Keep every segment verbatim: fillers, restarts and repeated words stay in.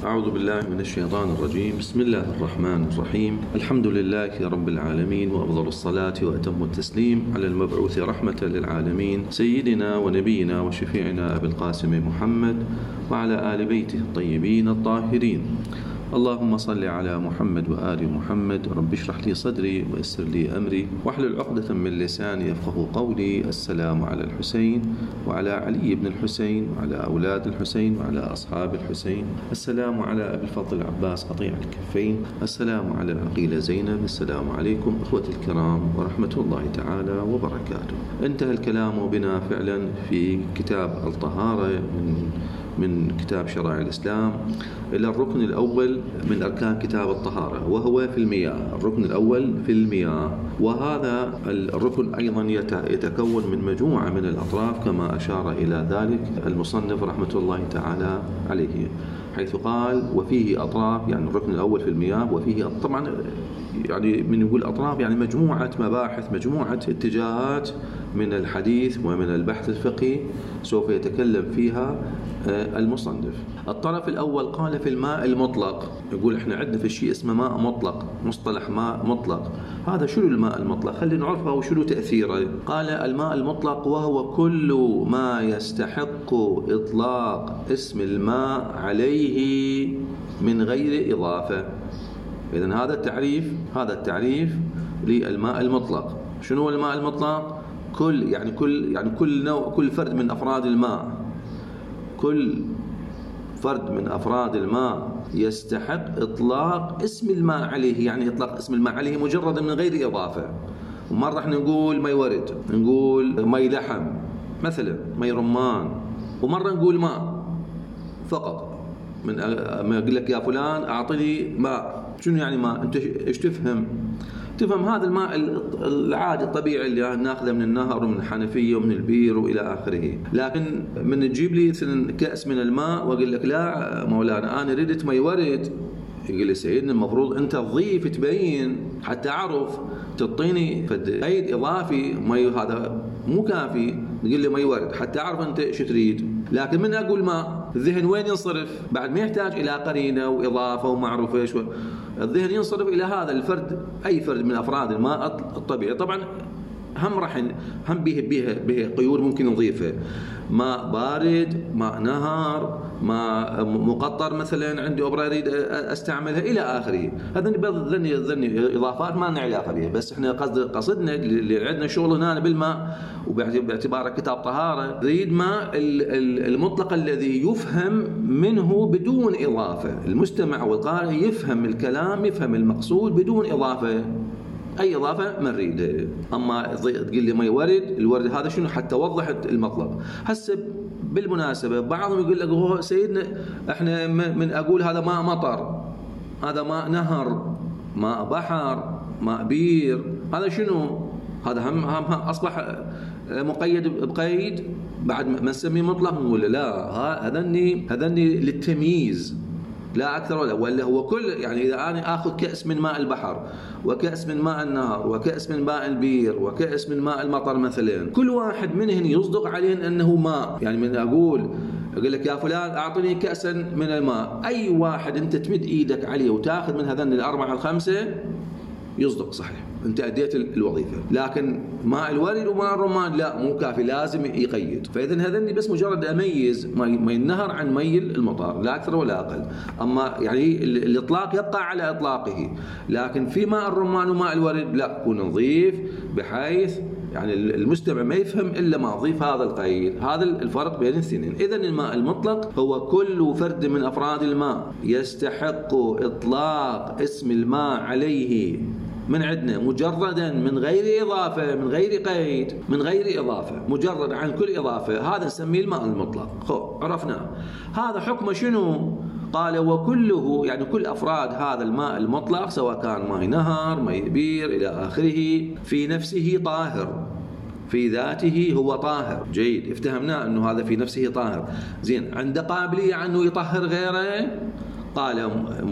أعوذ بالله من الشيطان الرجيم. بسم الله الرحمن الرحيم. الحمد لله رب العالمين، وأفضل الصلاة وأتم التسليم على المبعوث رحمة للعالمين سيدنا ونبينا وشفيعنا أبي القاسم محمد وعلى آل بيته الطيبين الطاهرين. اللهم صل على محمد وآل محمد. رب اشرح لي صدري ويسر لي أمري واحلل عقدة من لساني يفقه قولي. السلام على الحسين وعلى علي بن الحسين وعلى أولاد الحسين وعلى أصحاب الحسين. السلام على أبي الفضل العباس قطيع الكفين. السلام على العقيلة زينب. السلام عليكم إخوتي الكرام ورحمة الله تعالى وبركاته. انتهى الكلام بنا فعلا في كتاب الطهارة من من كتاب شرائع الإسلام إلى الركن الأول من أركان كتاب الطهارة، وهو في المياه. الركن الأول في المياه، وهذا الركن أيضا يتكون من مجموعة من الأطراف كما أشار إلى ذلك المصنف رحمة الله تعالى عليه، حيث قال وفيه أطراف، يعني الركن الأول في المياه وفيه طبعا يعني من يقول أطراف يعني مجموعة مباحث، مجموعة اتجاهات من الحديث ومن البحث الفقهي سوف يتكلم فيها المصنف. الطرف الأول قال في الماء المطلق، يقول احنا عندنا في الشيء اسمه ماء مطلق، مصطلح ماء مطلق. هذا شنو الماء المطلق؟ خلينا نعرفه وشنو تأثيره. قال الماء المطلق وهو كل ما يستحق إطلاق اسم الماء عليه من غير إضافة. إذن هذا التعريف، هذا التعريف للماء المطلق. شنو الماء المطلق؟ كل يعني كل يعني كل نوع، كل فرد من أفراد الماء، كل فرد من أفراد الماء يستحق إطلاق اسم الماء عليه، يعني إطلاق اسم الماء عليه مجرد من غير إضافة. ومرة احنا نقول مي ورد، نقول مي لحم مثلا، مي رمان، ومرة نقول ماء فقط. من ما أقول لك يا فلان أعطني ماء، شنو يعني ماء؟ أنت إيش تفهم؟ تفهم هذا الماء العادي الطبيعي اللي ناخذه من النهر ومن الحنفية ومن البير وإلى آخره. لكن من تجيب لي كأس من الماء وأقول لك لا مولانا أنا ردت مي ورد، يقول لي سيدنا المفروض أنت تضيف تبين حتى أعرف، تعطيني قيد إضافي. مي هذا مو كافي، تقول لي مي ورد حتى أعرف أنت إيش تريد. لكن من أقول ماء، الذهن وين ينصرف؟ بعد ما يحتاج إلى قرينة وإضافة ومعروف إيش، الذهن ينصرف إلى هذا الفرد، أي فرد من أفراد الماء الطبيعي. طبعا هم راح هم به به به قيود ممكن نضيفها، ماء بارد، ماء نهر، ماء مقطر مثلا عندي أبرة أريد أستعملها إلى آخره. هذا ذني ذني إضافات ما لنا علاقة بها، بس إحنا قصد قصدنا اللي عندنا شغل هنا بالماء، وباعتباره كتاب طهارة نريد ماء المطلق الذي يفهم منه بدون إضافة. المستمع والقارئ يفهم الكلام، يفهم المقصود بدون إضافة، أي إضافة ما نريدها. أما تقول لي مي ورد، الورد هذا شنو؟ حتى وضحت المطلق. هسه بالمناسبة بعضهم يقول لك هو سيدنا احنا من أقول هذا ماء مطر، هذا ماء نهر، ماء بحر، ماء بير، هذا شنو؟ هذا هم هم أصبح مقيد بقيد بعد ما نسميه مطلق نقول لا هذني هذني للتمييز لا أكثر ولا ولا هو كل. يعني إذا أنا آخذ كأس من ماء البحر وكأس من ماء النهر وكأس من ماء البير وكأس من ماء المطر مثلا، كل واحد منهن يصدق عليه أنه ماء. يعني من أقول أقول لك يا فلان أعطني كأسا من الماء، أي واحد أنت تمد إيدك عليه وتأخذ من هذين الأربعة الخمسة يصدق صحيح، أنت أديت الوظيفة. لكن ماء الورد وماء الرمان لا، مو كافي، لازم يقيد. فإذا هذني بس مجرد أميز مي النهر عن مي المطر، لا أكثر ولا أقل. أما يعني الإطلاق يبقى على إطلاقه، لكن في ماء الرمان وماء الورد لا، يكون نظيف بحيث يعني المستمع ما يفهم إلا ما أضيف هذا القيد. هذا الفرق بين الاثنين. إذن الماء المطلق هو كل فرد من أفراد الماء يستحق إطلاق اسم الماء عليه من عندنا مجردا من غير إضافة، من غير قيد، من غير إضافة، مجرد عن كل إضافة، هذا نسميه الماء المطلق. خو عرفنا هذا حكمه شنو؟ قال وكله يعني كل أفراد هذا الماء المطلق سواء كان ماء نهر، ماء بير إلى آخره، في نفسه طاهر، في ذاته هو طاهر. جيد، افتهمنا أنه هذا في نفسه طاهر. زين، عنده قابلية أنه يطهر غيره؟ قال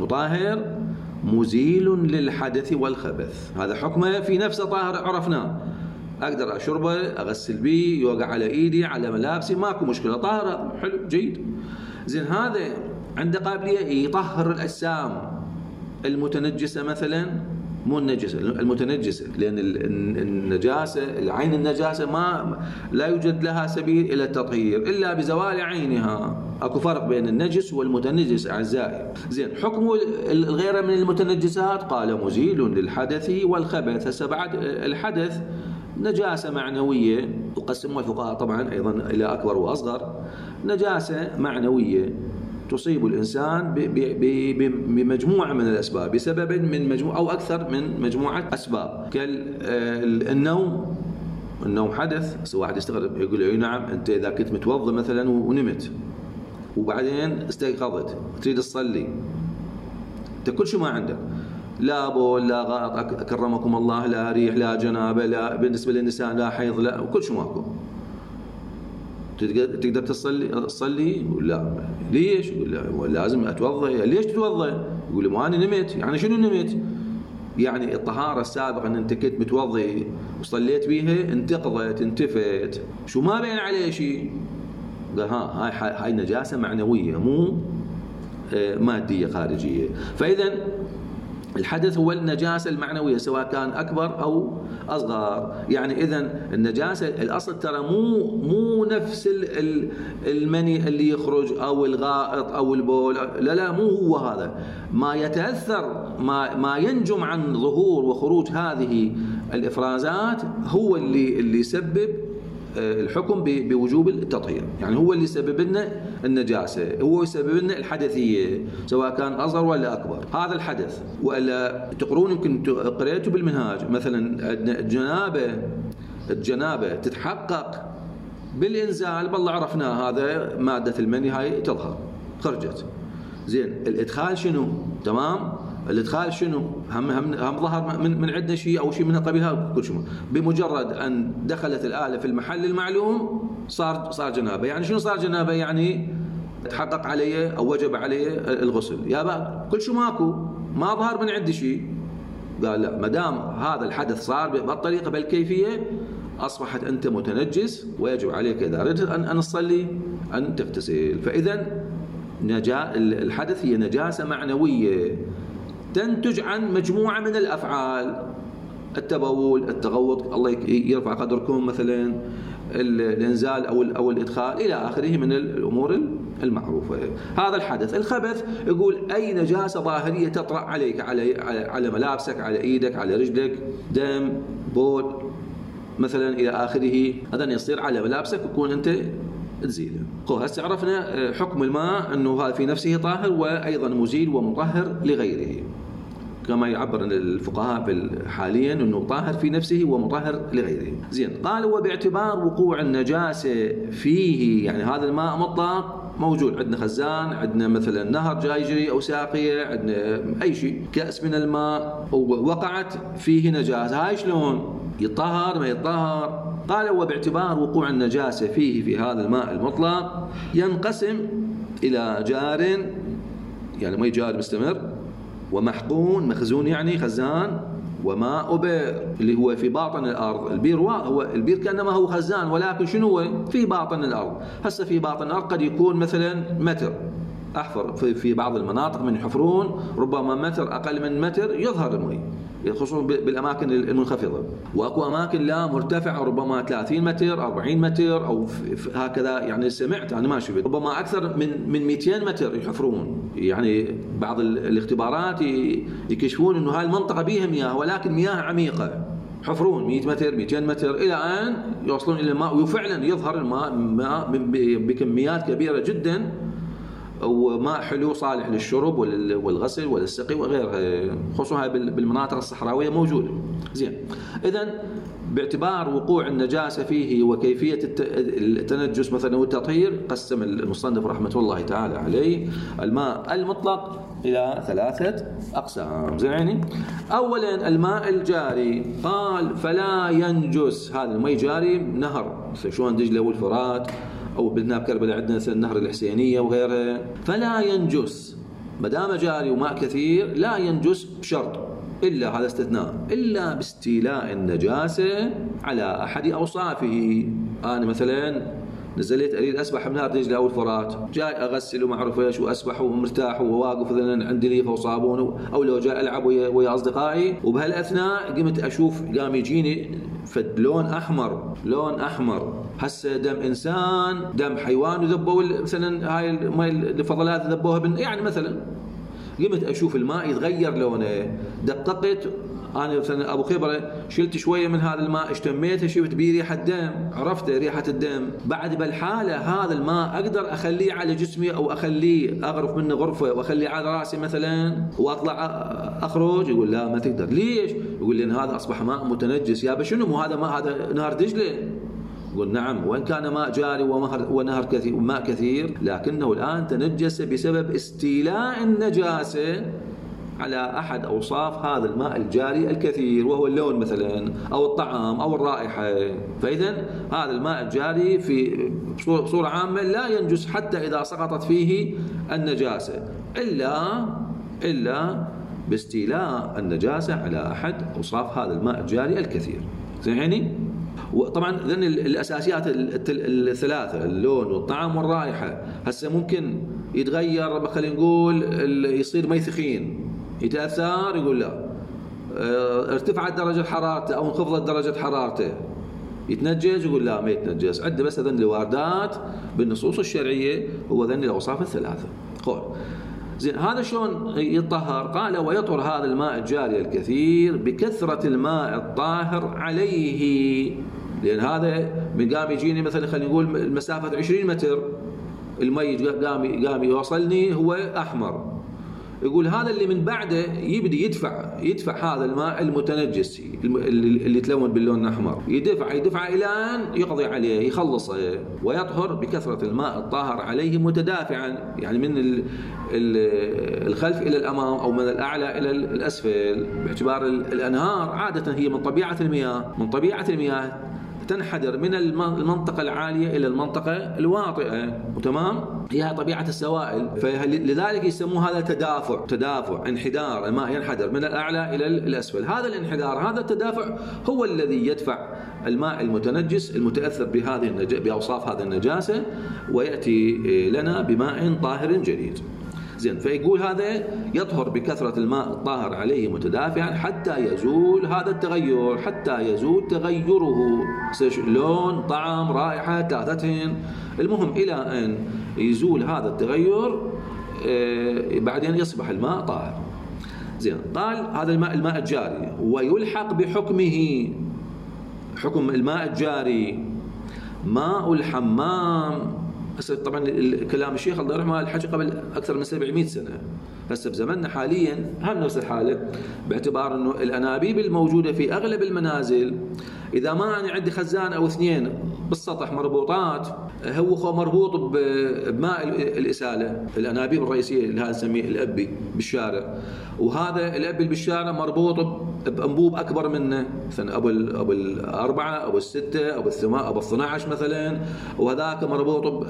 مطهر مزيل للحدث والخبث، هذا حكمه في نفسه طاهر عرفناه. أقدر أشربه، أغسل به، يوقع على إيدي، على ملابسي، ماكو مشكلة، طاهر، حلو جيد. زين، هذا عنده قابلية يطهر الأجسام المتنجسة مثلا، مو النجسة المتنجسة، لأن النجاسة العين النجاسة ما لا يوجد لها سبيل إلى التطهير إلا بزوال عينها. أكو فرق بين النجس والمتنجس أعزائي. زين، حكم الغير من المتنجسات قال مزيل للحدث والخبث. هسه بعد الحدث نجاسة معنوية، يقسمها الفقهاء طبعا أيضا إلى أكبر وأصغر. نجاسة معنوية تصيب الإنسان بمجموعة من الأسباب، بسبب من مجموعة أو أكثر من مجموعة أسباب، كالنوم. النوم حدث. سواء واحد يستغرب يقول له نعم، أنت إذا كنت متوضى مثلا ونمت وبعدين استيقظت تريد تصلي، أنت كل شيء ما عندك، لا بول لا غائط أكرمكم الله، لا ريح لا جنابة، لا بالنسبة للنساء لا حيض، لا كل شيء ماكو، تقدر تصلي تصلي لا ليش؟ يقول لا لازم اتوضا. ليش تتوضا؟ يقول ما انا نمت. يعني شنو نمت؟ يعني الطهاره السابقه ان انت كنت متوضي وصليت بيها انتقضت انتفت، شو ما بين عليه شيء. قال ها هاي هاي نجاسه معنويه مو ماديه خارجيه. فاذا الحدث هو النجاسة المعنوية سواء كان أكبر أو أصغر. يعني إذن النجاسة الأصل ترى مو مو نفس المني اللي يخرج أو الغائط أو البول، لا لا مو هو هذا. ما يتأثر ما ما ينجم عن ظهور وخروج هذه الإفرازات هو اللي اللي يسبب الحكم بوجوب التطهير. يعني هو اللي يسبب لنا النجاسة، هو يسبب لنا الحدثية سواء كان أصغر ولا أكبر. هذا الحدث. وإلا تقرون يمكن قريتوا بالمنهاج مثلا الجنابة الجنابة تتحقق بالإنزال. بالله عرفنا هذا مادة المني هاي تظهر خرجت. زين، الإدخال شنو؟ تمام؟ الادخال شنو؟ هم هم هم ظهر من من عندنا شيء او شيء من قبيلها كل شيء. بمجرد ان دخلت الاله في المحل المعلوم صار صار جنابه. يعني شنو صار جنابه؟ يعني تحقق عليه او وجب عليه الغسل. يا با كل شيء ماكو، ما ظهر من عندي شيء. قال لا، ما دام هذا الحدث صار بالطريقه بالكيفيه اصبحت انت متنجس ويجب عليك اذا اردت ان ان تصلي ان تغتسل. فاذا نجا الحدث هي نجاسه معنويه تنتج عن مجموعة من الأفعال، التبول، التغوط، الله يرفع قدركم مثلا، الإنزال أو أو الإدخال إلى آخره من الأمور المعروفة. هذا الحدث. الخبث يقول أي نجاسة ظاهرية تطرأ عليك، على على ملابسك، على إيدك، على رجلك، دم، بول مثلا إلى آخره، هذا يصير على ملابسك ويكون أنت تزيله. هسه عرفنا حكم الماء أنه هذا في نفسه طاهر وأيضا مزيل ومطهر لغيره، كما يعبر الفقهاء حاليا أنه طاهر في نفسه ومطهر لغيره. زين، قال وباعتبار وقوع النجاسة فيه، يعني هذا الماء مطلق موجود عندنا، خزان عندنا مثلا نهر جاي يجري أو ساقية، عندنا أي شيء كأس من الماء ووقعت فيه نجاسة، هاي شلون يطهر ما يطهر؟ قال وباعتبار وقوع النجاسة فيه في هذا الماء المطلق ينقسم إلى جار، يعني مي جار مستمر، ومحقون مخزون يعني خزان، وماء بئر اللي هو في باطن الأرض. البير هو البير كأنما هو خزان، ولكن شنو هو؟ في باطن الأرض. هسه في باطن الأرض قد يكون مثلا متر، أحفر في بعض المناطق من يحفرون ربما متر، أقل من متر يظهر المي، خصوصا بالاماكن المنخفضه. واكو اماكن لا مرتفعه ربما ثلاثين متر أربعين متر او هكذا. يعني سمعت انا ما شفت ربما اكثر من من مئتين متر يحفرون. يعني بعض الاختبارات يكشفون انه هاي المنطقه بيها مياه، ولكن مياه عميقه، حفرون مئة متر مئتين متر الى ان يوصلون الى الماء، وفعلا يظهر الماء بكميات كبيره جدا، وماء حلو صالح للشرب والغسل والسقي وغيرها، خصوصا بالمناطق الصحراويه موجوده. زين، اذا باعتبار وقوع النجاسه فيه وكيفيه التنجس مثلا والتطهير، قسم المصنف رحمه الله تعالى عليه الماء المطلق الى ثلاثه اقسام. زين، اولا الماء الجاري، قال فلا ينجس. هذا الماء جاري نهر شلون دجله والفرات، أو بدنا بكربلاء عندنا مثلا نهر الحسينية وغيرها، فلا ينجس ما دام جاري وماء كثير، لا ينجس بشرط، إلا هذا استثناء، إلا باستيلاء النجاسة على أحد أوصافه. أنا مثلا نزلت اريد اسبح بنهر دجله او الفرات، جاي اغسل وما اعرف ايش واسبح ومرتاح وواقف مثلا عندي ليفه وصابون، او لو جاي العب ويا ويا اصدقائي، وبهالاثناء قمت اشوف قام يجيني فد لون احمر، لون احمر، هسه دم انسان دم حيوان وذبوا مثلا هاي الماء الفضلات ذبوها بن يعني مثلا، قمت اشوف الماء يتغير لونه، دققت انا مثلا ابو خبره، شلت شويه من هذا الماء اشتميته شفت بيه ريحه دم، عرفت ريحه الدم، بعد بالحاله هذا الماء اقدر اخليه على جسمي او اخليه اغرف منه غرفه واخليه على راسي مثلا واطلع اخرج؟ يقول لا ما تقدر. ليش؟ يقول لان هذا اصبح ماء متنجس. يا بشنو مو هذا ماء، هذا نهر دجله. يقول نعم، وإن كان ماء جاري ونهر كثير وماء كثير، لكنه الآن تنجس بسبب استيلاء النجاسة على أحد أوصاف هذا الماء الجاري الكثير، وهو اللون مثلا أو الطعم أو الرائحة. فإذا هذا الماء الجاري في صورة عامة لا ينجس حتى إذا سقطت فيه النجاسة، إلا إلا باستيلاء النجاسة على أحد أوصاف هذا الماء الجاري الكثير. يعني وطبعا ذن الاساسيات الثلاثه، اللون والطعم والرائحه. هسه ممكن يتغير، خلينا نقول يصير مي ثخين يتاثر، يقول لا ارتفعت درجه حرارته او انخفضت درجه حرارته يتنجس، يقول لا ما يتنجس. عنده بس ذن الواردات بالنصوص الشرعيه، هو ذن الاوصاف الثلاثه. قول زين هذا شلون يطهر؟ قال ويطهر هذا الماء الجاري الكثير بكثرة الماء الطاهر عليه. لأن هذا من قام يجيني مثلا خلينا نقول المسافة عشرين متر، المي قام قام يوصلني هو أحمر، يقول هذا اللي من بعده يبدي يدفع يدفع هذا الماء المتنجس اللي يتلون باللون الأحمر، يدفع يدفع إلى أن يقضي عليه يخلصه. ويطهر بكثرة الماء الطاهر عليه متدافعا، يعني من الخلف إلى الأمام أو من الأعلى إلى الأسفل، باعتبار الأنهار عادة هي من طبيعة المياه من طبيعة المياه تنحدر من المنطقة العالية إلى المنطقة الواطئة، وتمام هي طبيعة السوائل، فلذلك يسموه هذا تدافع تدافع انحدار، الماء ينحدر من الأعلى إلى الأسفل. هذا الانحدار هذا التدافع هو الذي يدفع الماء المتنجس المتأثر بهذه بأوصاف هذه النجاسة ويأتي لنا بماء طاهر جديد. زين فيقول هذا يطهر بكثرة الماء الطاهر عليه متدافعا حتى يزول هذا التغير، حتى يزول تغيره، لون طعم رائحة ثلاثتين، المهم إلى أن يزول هذا التغير بعدين يصبح الماء طاهر. زين قال هذا الماء الماء الجاري ويلحق بحكمه، حكم الماء الجاري ماء الحمام. هسه طبعا كلام الشيخ الله يرحمه الحكي قبل اكثر من سبعمئة سنه، هسه بزمننا حاليا هم نفس الحاله، باعتبار انه الانابيب الموجوده في اغلب المنازل اذا ما انا عندي خزان او اثنين بالسطح مربوطات، هو مربوط بماء الاساله، الانابيب الرئيسيه اللي هذا نسميه الابي بالشارع، وهذا الابي اللي بالشارع مربوط بانبوب اكبر منه، مثلا ابو ابو الاربعه ابو السته ابو الثمان ابو الاثنى عشر مثلا، وهذاك مربوط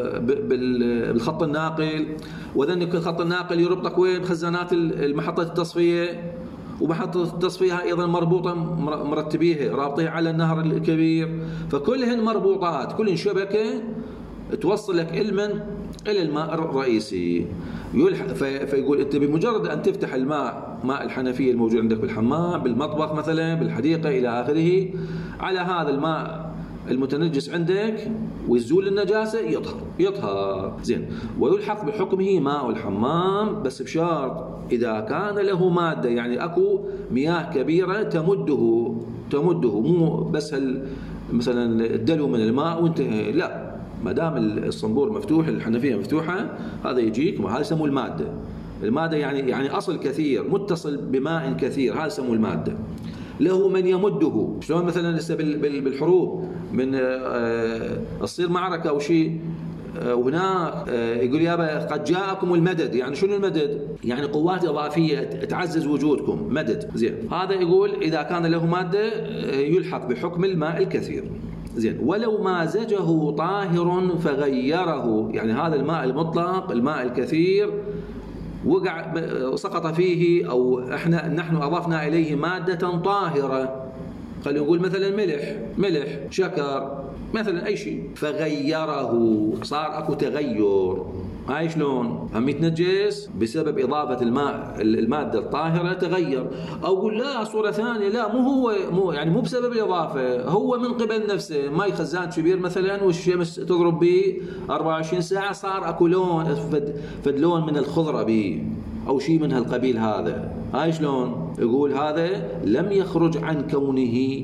بالخط الناقل، وذنك الخط الناقل يربطك وين؟ خزانات المحطه التصفيه، ومحطة التصفية ايضا مربوطة مرتبيها رابطيها على النهر الكبير، فكلهن مربوطات، كلهن شبكة توصل لك علما الى الماء الرئيسي. فيقول انت بمجرد ان تفتح الماء ماء الحنفية الموجود عندك بالحمام بالمطبخ مثلا بالحديقة الى اخره، على هذا الماء المتنجس عندك ويزول النجاسة يطهر يطهر. زين ويلحق بحكمه ماء الحمام بس بشرط إذا كان له مادة، يعني أكو مياه كبيرة تمده تمده مو بس مثلا الدلو من الماء وانتهى، لا، ما دام الصنبور مفتوح الحنفية مفتوحة هذا يجيك، وهذا يسموه المادة. المادة يعني يعني أصل كثير متصل بماء كثير، هذا يسموه المادة. له من يمده، شلون مثلا لسه بالحروب من تصير معركة أو شيء وهناك يقول يابا قد جاءكم المدد، يعني شنو المدد؟ يعني قوات إضافية تعزز وجودكم، مدد. زين هذا يقول إذا كان له مادة يلحق بحكم الماء الكثير. زين ولو مازجه طاهر فغيره، يعني هذا الماء المطلق الماء الكثير وقع سقط فيه أو احنا نحن أضفنا إليه مادة طاهرة، خلينا نقول مثلا ملح ملح شكر مثلا أي شيء فغيره، صار أكو تغير، هاي شلون؟ هم يتنجس بسبب إضافة الماء المادة الطاهرة تغير، أو أقول لا صورة ثانية، لا مو هو مو يعني مو بسبب الإضافة، هو من قبل نفسه، ماي خزان كبير مثلا والشمس تضرب به أربعة وعشرين ساعة صار أكو لون فد, فد لون من الخضرة به أو شيء من هالقبيل هذا، هاي شلون؟ يقول هذا لم يخرج عن كونه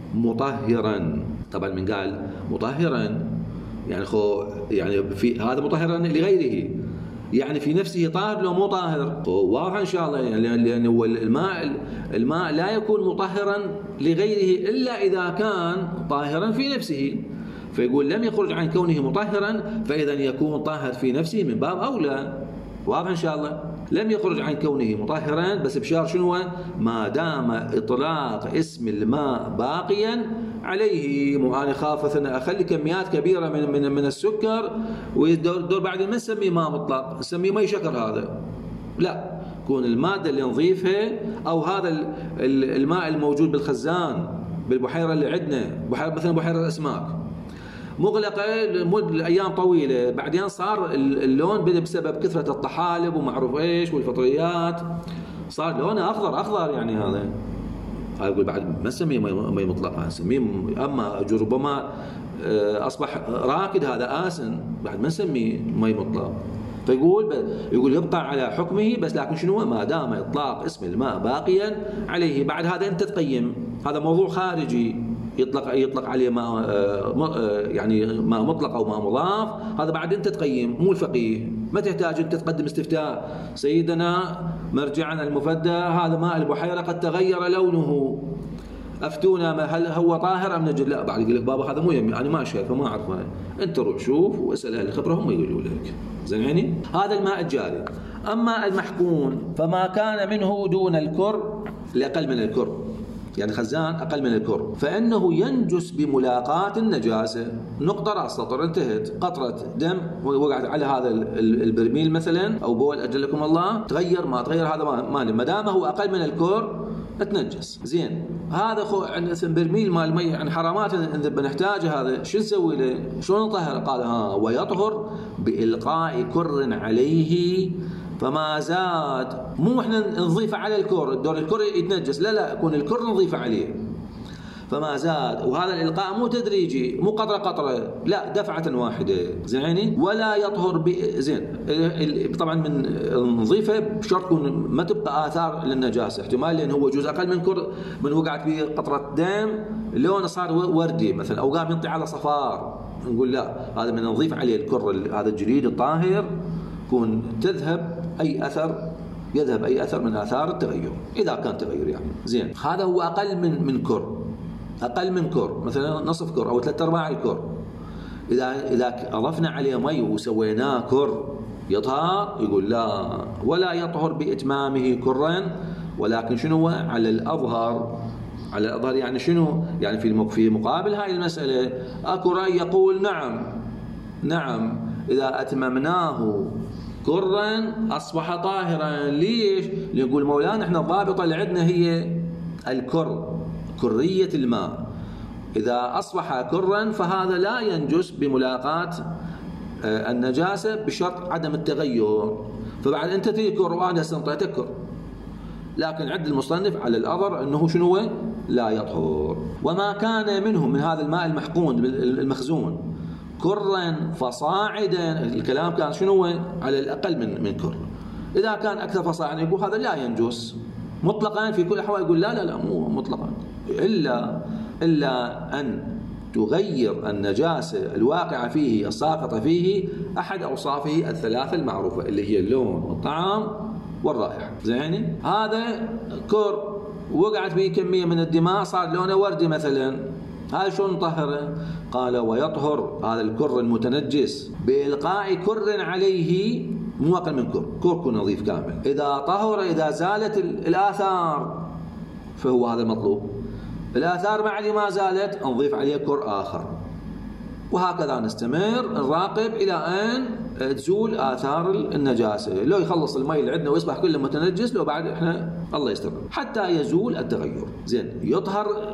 مطهرا. طبعا من قال مطهرا يعني خو يعني في هذا مطهرا لغيره، يعني في نفسه طاهر لو مو طاهر، واضح ان شاء الله، يعني لان هو الماء الماء لا يكون مطهرا لغيره الا اذا كان طاهرا في نفسه، فيقول لم يخرج عن كونه مطهرا فاذا يكون طاهر في نفسه من باب اولى، واضح ان شاء الله. لم يخرج عن كونه مطهرا بس بشرط شنو؟ ما دام اطلاق اسم الماء باقيا عليه. مو انا خاف انا اخلي كميات كبيره من من من السكر ويدور بعد ما نسميه ماء مطلق، نسميه مي شكر، هذا لا، يكون الماده اللي نضيفها او هذا الماء الموجود بالخزان بالبحيره اللي عندنا، بحيره مثلا بحيره الاسماك مغلقه لمده ايام طويله، بعدين صار اللون بدا بسبب كثره الطحالب ومعروف ايش والفطريات، صار لونه اخضر اخضر، يعني هذا هاي يقول بعد ما نسميه مي مطلقه، نسميه اما ربما اصبح راكد هذا آسن، بعد ما نسميه مي مطلق. فيقول يقول يبقى على حكمه بس لكن شنو؟ ما دام اطلاق اسم الماء باقيا عليه. بعد هذا انت تقيم، هذا موضوع خارجي يطلق يطلق عليه ماء يعني ماء مطلق او ماء مضاف، هذا بعد انت تقيم مو الفقيه، ما تحتاج انت تقدم استفتاء سيدنا مرجعنا المفدى هذا ماء البحيره قد تغير لونه افتونا هل هو طاهر ام نجد؟ لا، بعد يقول لك بابا هذا مو يمي انا ما شايفه ما اعرفه، انت روح شوف واسال اهل الخبره هم يقولوا لك. زين يعني هذا الماء الجاري. اما المحقون فما كان منه دون الكر لاقل من الكر، يعني خزان اقل من الكر، فانه ينجس بملاقاة النجاسه. نقطه راس سطر انتهت. قطره دم وقعت على هذا البرميل مثلا او بول اجلكم الله، تغير ما تغير هذا ما ما دام هو اقل من الكر تنجس. زين هذا خو عندنا برميل مال مي يعني حرامات اذا بنحتاجه، هذا شو نسوي له؟ شلون نطهر؟ قال ها ويطهر بالقاء كر عليه فما زاد. مو احنا نضيفه على الكر، الدور الكر يتنجس، لا لا، يكون الكر نضيفه عليه فما زاد. وهذا الالقاء مو تدريجي، مو قطره قطره، لا دفعه واحده. زين ولا يطهر ب زين طبعا من نضيفه بشرط تكون ما تبقى اثار للنجاسه، احتمال لان هو جزء اقل من كر من وقعت به قطره دم لونه صار وردي مثلا او قام ينطي على صفار، نقول لا هذا من نضيف عليه الكر هذا الجديد الطاهر يكون تذهب اي اثر يذهب اي اثر من اثار التغير اذا كان تغير يعني. زين هذا هو اقل من من كر، اقل من كر مثلا نصف كر او ثلاث ارباع الكر، اذا اذا اضفنا عليه مي وسويناه كر يطهر؟ يقول لا، ولا يطهر باتمامه كرا، ولكن شنو على الاظهر، على الاظهر يعني شنو؟ يعني في في مقابل هاي المساله اكو راي يقول نعم نعم اذا اتممناه كرا اصبح طاهرا. ليش؟ يقول مولانا احنا الضابطه اللي عندنا هي الكر، كريه الماء، اذا اصبح كرا فهذا لا ينجس بملاقاة النجاسه بشرط عدم التغير. فبعد انت تذكر وانا استنطيتك كر، لكن عند المصنف على الاظهر انه شنو؟ لا يطهر. وما كان منه من هذا الماء المحقون المخزون كرا فصاعدا، الكلام كان شنو؟ على الاقل من من كر. اذا كان اكثر فصاعدا يقول هذا لا ينجس مطلقا في كل الاحوال، يقول لا لا لا مو مطلقا، الا الا ان تغير النجاسه الواقعه فيه الساقطه فيه احد اوصافه الثلاثه المعروفه اللي هي اللون والطعم والرائحه. زين هذا كر وقعت به كميه من الدماء صار لونه وردي مثلا، هذا شلون نطهره؟ قال ويطهر هذا الكر المتنجس بإلقاء كر عليه، مو أقل من كر، كر يكون نظيف كامل. إذا طهر إذا زالت الآثار فهو هذا المطلوب. الآثار بعد ما زالت نضيف عليه كر آخر، وهكذا نستمر نراقب إلى أن تزول آثار النجاسة. لو يخلص الماء اللي عندنا ويصبح كله متنجس، لو بعد إحنا الله يستر حتى يزول التغير. زين يطهر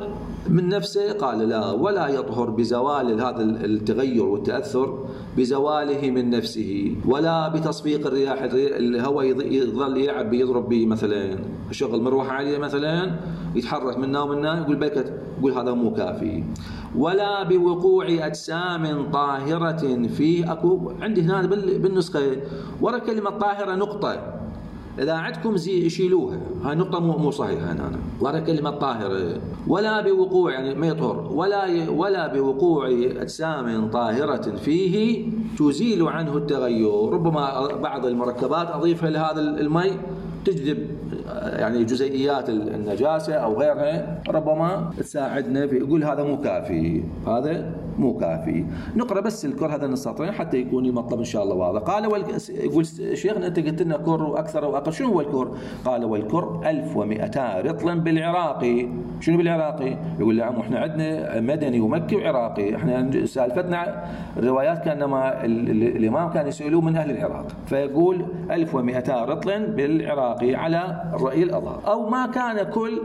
من نفسه قال لا، ولا يطهر بزوال هذا التغير والتأثر بزواله من نفسه، ولا بتصفيق الرياح، الهواء يظل يلعب يضرب به مثلا، شغل مروحة عالية مثلا يتحرك منا ومنا، يقول بلكت، يقول هذا مو كافي. ولا بوقوع أجسام طاهرة فيه. أكو عندي هنا بالنسخة ورا كلمة طاهرة نقطة، إذا عندكم زي شيلوها، هاي النقطة مو مو صحيحة هنا. ورا كلمة طاهرة. ولا بوقوع يعني ما يطهر، ولا ولا بوقوع أجسام طاهرة فيه تزيل عنه التغير. ربما بعض المركبات أضيفها لهذا المي تجذب يعني جزيئيات النجاسة أو غيرها، ربما تساعدنا في. يقول هذا مو كافي، هذا مو كافي. نقرأ بس الكر هذا السطرين حتى يكون المطلب إن شاء الله واضح. قال والك... يقول شيخنا أنت قلت لنا كر وأكثر وأقل، شنو هو الكر؟ قال والكر ألف ومئتا رطل بالعراقي. شنو بالعراقي؟ يقول لا احنا عندنا مدني ومكي وعراقي، احنا سالفتنا الروايات كانما الامام كان يسألوه من اهل العراق، فيقول ألف ومئتا رطل بالعراقي على الرأي الأظهر. او ما كان كل،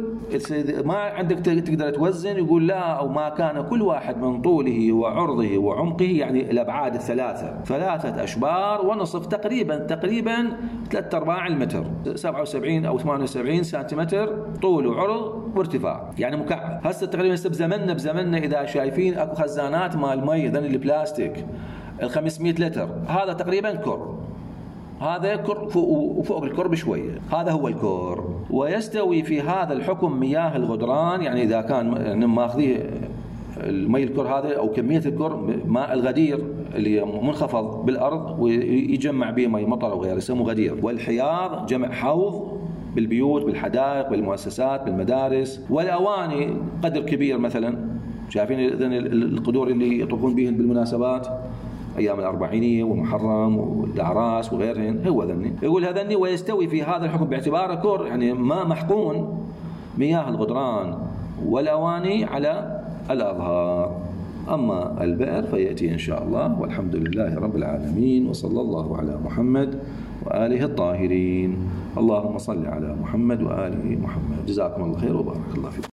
ما عندك تقدر توزن، يقول لا، او ما كان كل واحد من طوله وعرضه وعمقه، يعني الابعاد الثلاثه، ثلاثه اشبار ونصف، تقريبا تقريبا ثلاثة ارباع المتر، سبعة وسبعين او ثمانية وسبعين سنتيمتر طول وعرض وارتفاع، يعني مكعب. هسه تقريبا بزمننا بزمننا اذا شايفين اكو خزانات مال مي ذن البلاستيك ال خمسمئة لتر، هذا تقريبا كر، هذا كر وفوق الكر بشويه، هذا هو الكر. ويستوي في هذا الحكم مياه الغدران، يعني اذا كان ماخذيه المي الكر هذا او كميه الكر، ماء الغدير اللي منخفض بالارض ويجمع به مي مطر او غيره يسموه غدير. والحياض جمع حوض بالبيوت بالحدائق بالمؤسسات بالمدارس. والاواني قدر كبير مثلا، شايفين القدور اللي يطبخون بهن بالمناسبات ايام الاربعينيه والمحرم والاعراس وغيرهن، هو ذني. يقول هذني ويستوي في هذا الحكم باعتباره كر، يعني ما محقون، مياه الغدران والاواني على الأظهار. أما البئر فيأتي إن شاء الله، والحمد لله رب العالمين، وصلى الله على محمد وآله الطاهرين. اللهم صل على محمد وآله محمد. جزاكم الله خير وبارك الله فيكم.